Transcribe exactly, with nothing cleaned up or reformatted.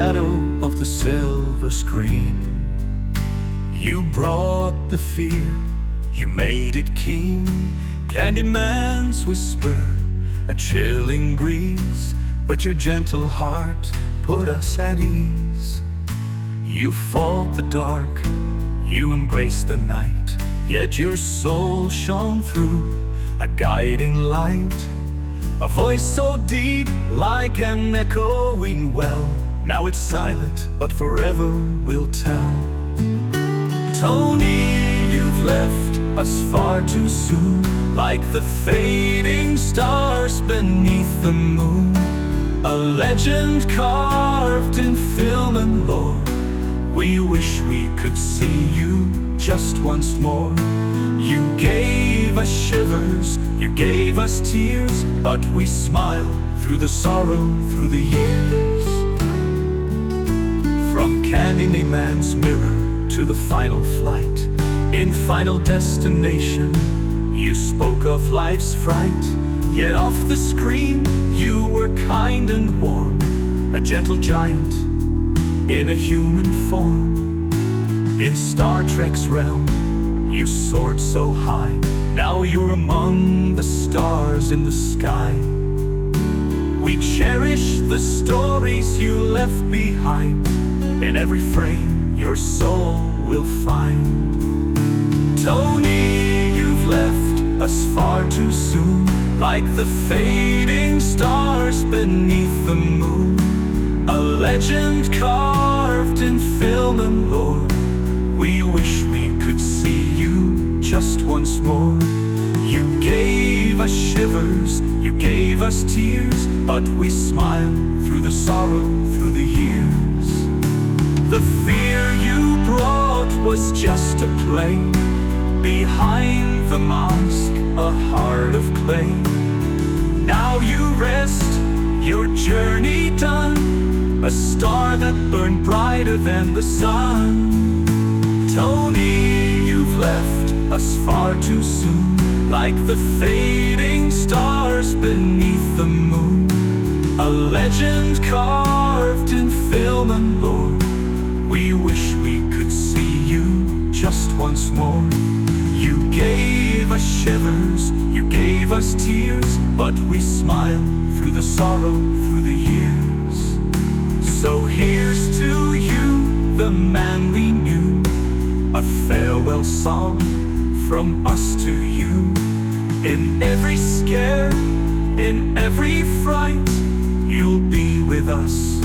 shadow of the silver screen. You brought the fear, you made it keen. Candyman's whisper, a chilling breeze, but your gentle heart put us at ease. You fought the dark, you embraced the night, yet your soul shone through, a guiding light. A voice so deep, like an echoing well. Now it's silent, but forever will tell. Tony, you've left us far too soon, like the fading stars beneath the moon. A legend carved in film and lore. We wish we could see you just once more. You gave us shivers, you gave us tears, but we smile through the sorrow, through the years. From Candyman's mirror to the final flight, in Final Destination, you spoke of life's fright. Yet off the screen, you were kind and warm, a gentle giant in a human form. In Star Trek's realm, you soared so high. Now you're among the stars in the sky. We cherish the stories you left behind. In every frame, your soul will find. Tony, you've left us far too soon, like the fading stars beneath the moon. A legend carved in film and lore. We wish we could see you just once more. You gave us shivers, you gave us tears, but we smile through the sorrow, through the years. The fear you brought was just a play. Behind the mask, a heart of clay. Now you rest, your journey done, a star that burned brighter than the sun. Tony, you've left us far too soon, like the fading stars beneath the moon. A legend carved in film and lore. We wish we could see you just once more. You gave us shivers, you gave us tears, but we smile through the sorrow, through the years. So here's to you, the man we knew, a farewell song from us to you. In every scare, in every fright, you'll be with us